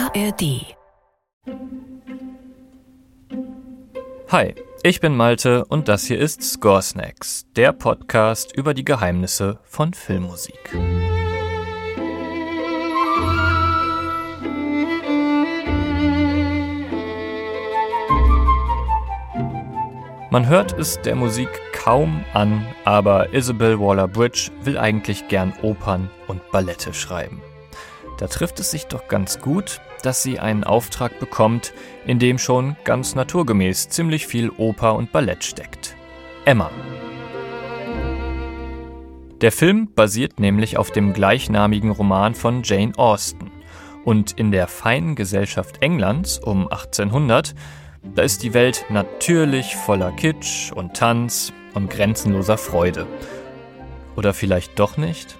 ARD. Hi, ich bin Malte und das hier ist Score Snacks, der Podcast über die Geheimnisse von Filmmusik. Man hört es der Musik kaum an, aber Isabel Waller-Bridge will eigentlich gern Opern und Ballette schreiben. Da trifft es sich doch ganz gut, dass sie einen Auftrag bekommt, in dem schon ganz naturgemäß ziemlich viel Oper und Ballett steckt. Emma. Der Film basiert nämlich auf dem gleichnamigen Roman von Jane Austen. Und in der feinen Gesellschaft Englands um 1800, da ist die Welt natürlich voller Kitsch und Tanz und grenzenloser Freude. Oder vielleicht doch nicht?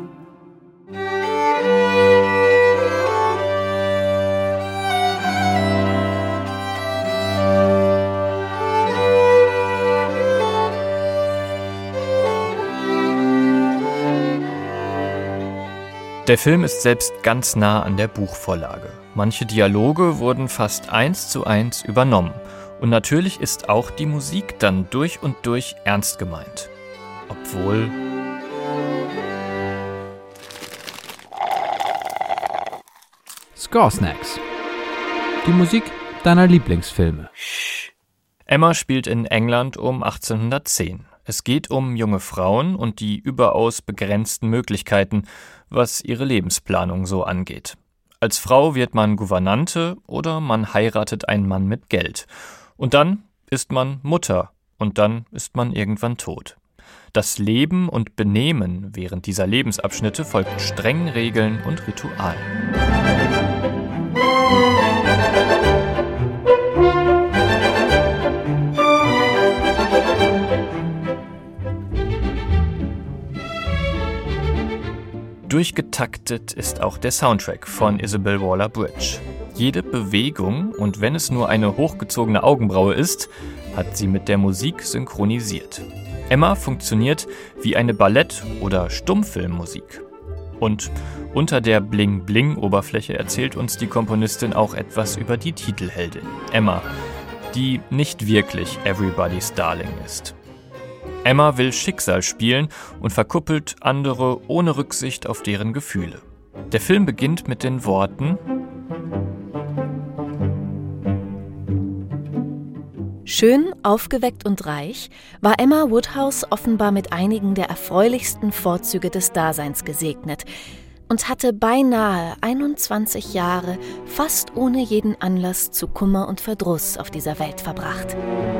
Der Film ist selbst ganz nah an der Buchvorlage. Manche Dialoge wurden fast 1:1 übernommen. Und natürlich ist auch die Musik dann durch und durch ernst gemeint. Obwohl... Score Snacks. Die Musik deiner Lieblingsfilme. Emma spielt in England um 1810. Es geht um junge Frauen und die überaus begrenzten Möglichkeiten, was ihre Lebensplanung so angeht. Als Frau wird man Gouvernante oder man heiratet einen Mann mit Geld. Und dann ist man Mutter und dann ist man irgendwann tot. Das Leben und Benehmen während dieser Lebensabschnitte folgt strengen Regeln und Ritualen. Durchgetaktet ist auch der Soundtrack von Isabel Waller-Bridge. Jede Bewegung, und wenn es nur eine hochgezogene Augenbraue ist, hat sie mit der Musik synchronisiert. Emma funktioniert wie eine Ballett- oder Stummfilmmusik. Und unter der Bling-Bling-Oberfläche erzählt uns die Komponistin auch etwas über die Titelheldin, Emma, die nicht wirklich Everybody's Darling ist. Emma will Schicksal spielen und verkuppelt andere ohne Rücksicht auf deren Gefühle. Der Film beginnt mit den Worten: Schön, aufgeweckt und reich war Emma Woodhouse offenbar mit einigen der erfreulichsten Vorzüge des Daseins gesegnet und hatte beinahe 21 Jahre fast ohne jeden Anlass zu Kummer und Verdruss auf dieser Welt verbracht.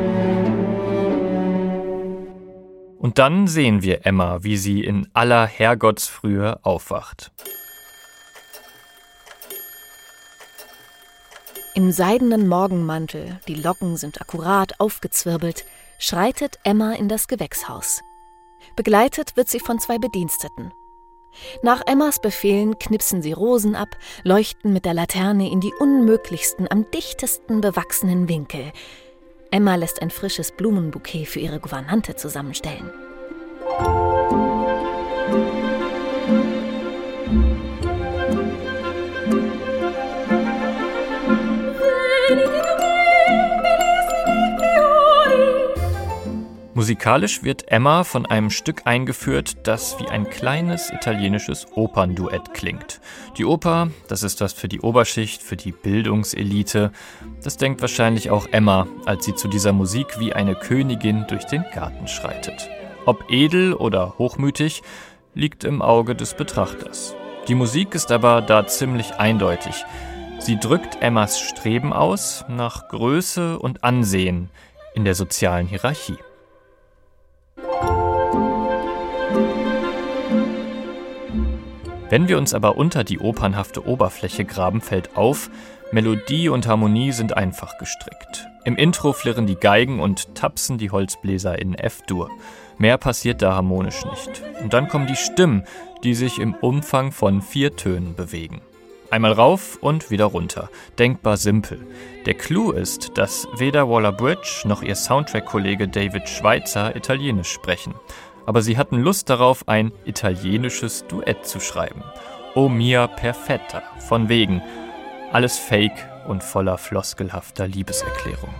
Und dann sehen wir Emma, wie sie in aller Herrgottsfrühe aufwacht. Im seidenen Morgenmantel, die Locken sind akkurat aufgezwirbelt, schreitet Emma in das Gewächshaus. Begleitet wird sie von 2 Bediensteten. Nach Emmas Befehlen knipsen sie Rosen ab, leuchten mit der Laterne in die unmöglichsten, am dichtesten bewachsenen Winkel. Emma lässt ein frisches Blumenbouquet für ihre Gouvernante zusammenstellen. Musikalisch wird Emma von einem Stück eingeführt, das wie ein kleines italienisches Opernduett klingt. Die Oper, das ist was für die Oberschicht, für die Bildungselite. Das denkt wahrscheinlich auch Emma, als sie zu dieser Musik wie eine Königin durch den Garten schreitet. Ob edel oder hochmütig, liegt im Auge des Betrachters. Die Musik ist aber da ziemlich eindeutig. Sie drückt Emmas Streben aus nach Größe und Ansehen in der sozialen Hierarchie. Wenn wir uns aber unter die opernhafte Oberfläche graben, fällt auf, Melodie und Harmonie sind einfach gestrickt. Im Intro flirren die Geigen und tapsen die Holzbläser in F-Dur. Mehr passiert da harmonisch nicht. Und dann kommen die Stimmen, die sich im Umfang von 4 Tönen bewegen. Einmal rauf und wieder runter. Denkbar simpel. Der Clou ist, dass weder Waller-Bridge noch ihr Soundtrack-Kollege David Schweitzer Italienisch sprechen. Aber sie hatten Lust darauf, ein italienisches Duett zu schreiben. O mia perfetta, von wegen. Alles Fake und voller floskelhafter Liebeserklärung.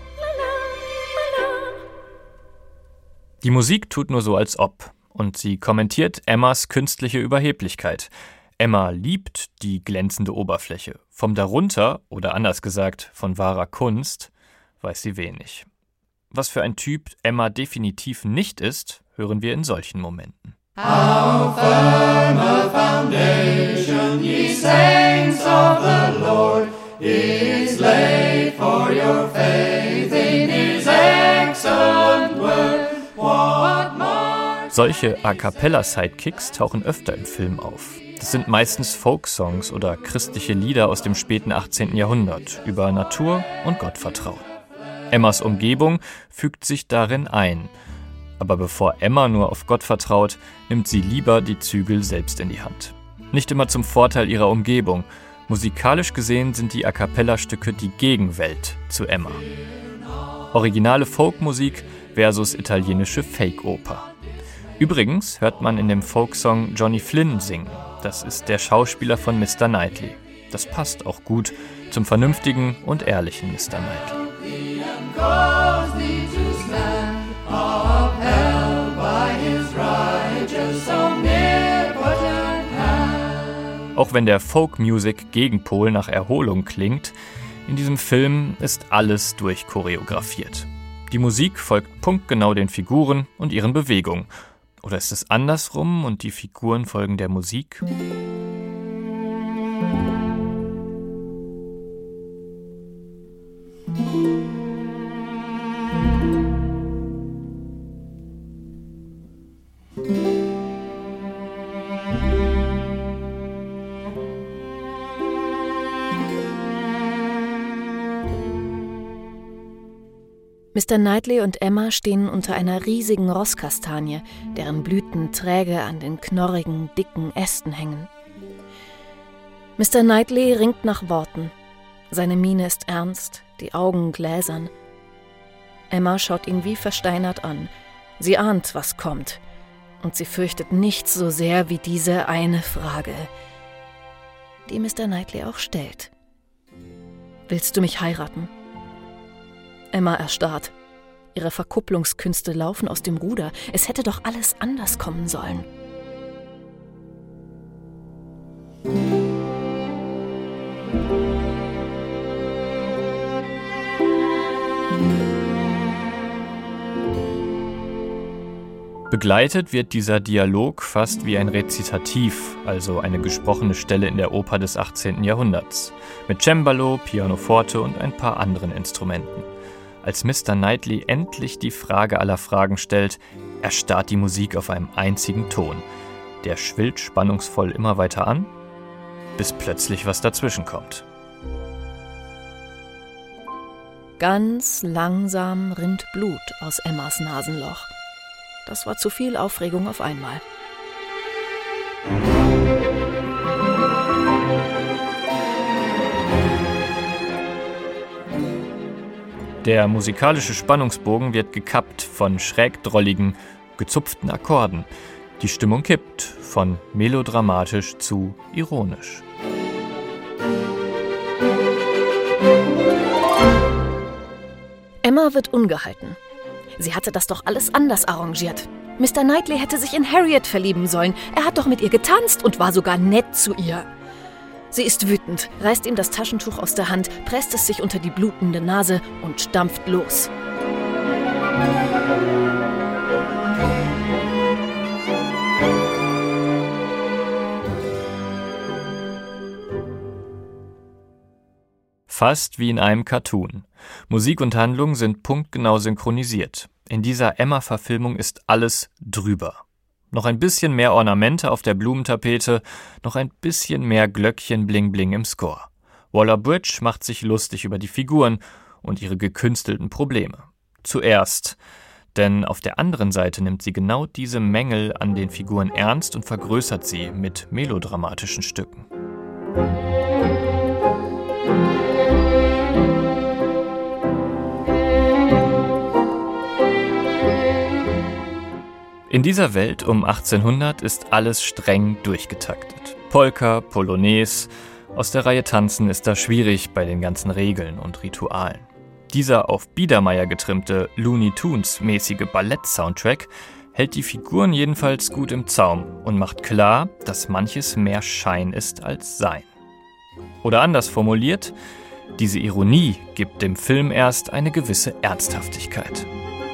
Die Musik tut nur so, als ob. Und sie kommentiert Emmas künstliche Überheblichkeit. Emma liebt die glänzende Oberfläche. Vom Darunter, oder anders gesagt, von wahrer Kunst, weiß sie wenig. Was für ein Typ Emma definitiv nicht ist, hören wir in solchen Momenten. How firm a foundation, ye saints of the Lord, is laid for your faith in his excellent word. What more? Solche A-Cappella-Sidekicks tauchen öfter im Film auf. Das sind meistens Folksongs oder christliche Lieder aus dem späten 18. Jahrhundert über Natur und Gottvertrauen. Emmas Umgebung fügt sich darin ein. Aber bevor Emma nur auf Gott vertraut, nimmt sie lieber die Zügel selbst in die Hand. Nicht immer zum Vorteil ihrer Umgebung. Musikalisch gesehen sind die A-Cappella-Stücke die Gegenwelt zu Emma. Originale Folkmusik versus italienische Fake-Oper. Übrigens hört man in dem Folksong Johnny Flynn singen. Das ist der Schauspieler von Mr. Knightley. Das passt auch gut zum vernünftigen und ehrlichen Mr. Knightley. Auch wenn der Folk-Music-Gegenpol nach Erholung klingt, in diesem Film ist alles durchchoreografiert. Die Musik folgt punktgenau den Figuren und ihren Bewegungen. Oder ist es andersrum und die Figuren folgen der Musik? Mr. Knightley und Emma stehen unter einer riesigen Rosskastanie, deren Blüten träge an den knorrigen, dicken Ästen hängen. Mr. Knightley ringt nach Worten. Seine Miene ist ernst, die Augen gläsern. Emma schaut ihn wie versteinert an. Sie ahnt, was kommt. Und sie fürchtet nichts so sehr wie diese eine Frage, die Mr. Knightley auch stellt. »Willst du mich heiraten?« Emma erstarrt. Ihre Verkupplungskünste laufen aus dem Ruder. Es hätte doch alles anders kommen sollen. Begleitet wird dieser Dialog fast wie ein Rezitativ, also eine gesprochene Stelle in der Oper des 18. Jahrhunderts, mit Cembalo, Pianoforte und ein paar anderen Instrumenten. Als Mr. Knightley endlich die Frage aller Fragen stellt, erstarrt die Musik auf einem einzigen Ton. Der schwillt spannungsvoll immer weiter an, bis plötzlich was dazwischen kommt. Ganz langsam rinnt Blut aus Emmas Nasenloch. Das war zu viel Aufregung auf einmal. Der musikalische Spannungsbogen wird gekappt von schräg-drolligen, gezupften Akkorden. Die Stimmung kippt von melodramatisch zu ironisch. Emma wird ungehalten. Sie hatte das doch alles anders arrangiert. Mr. Knightley hätte sich in Harriet verlieben sollen. Er hat doch mit ihr getanzt und war sogar nett zu ihr. Sie ist wütend, reißt ihm das Taschentuch aus der Hand, presst es sich unter die blutende Nase und stampft los. Fast wie in einem Cartoon. Musik und Handlung sind punktgenau synchronisiert. In dieser Emma-Verfilmung ist alles drüber. Noch ein bisschen mehr Ornamente auf der Blumentapete, noch ein bisschen mehr Glöckchen-Bling-Bling im Score. Waller-Bridge macht sich lustig über die Figuren und ihre gekünstelten Probleme. Zuerst, denn auf der anderen Seite nimmt sie genau diese Mängel an den Figuren ernst und vergrößert sie mit melodramatischen Stücken. In dieser Welt um 1800 ist alles streng durchgetaktet. Polka, Polonaise Aus der Reihe Tanzen ist da schwierig bei den ganzen Regeln und Ritualen. Dieser auf Biedermeier getrimmte Looney Tunes-mäßige Ballett-Soundtrack hält die Figuren jedenfalls gut im Zaum und macht klar, dass manches mehr Schein ist als Sein. Oder anders formuliert, diese Ironie gibt dem Film erst eine gewisse Ernsthaftigkeit.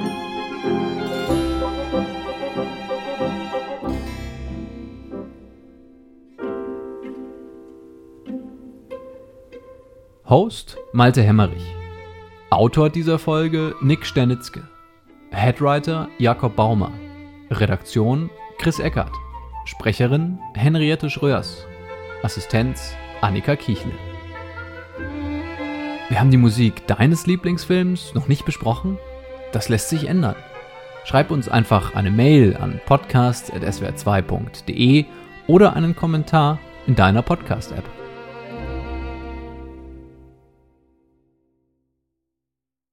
Host Malte Hemmerich. Autor dieser Folge Nick Sternitzke. Headwriter Jakob Baumer. Redaktion Chris Eckert. Sprecherin Henriette Schröers. Assistenz Annika Kichle. Wir haben die Musik deines Lieblingsfilms noch nicht besprochen? Das lässt sich ändern. Schreib uns einfach eine Mail an podcast@swr2.de oder einen Kommentar in deiner Podcast-App.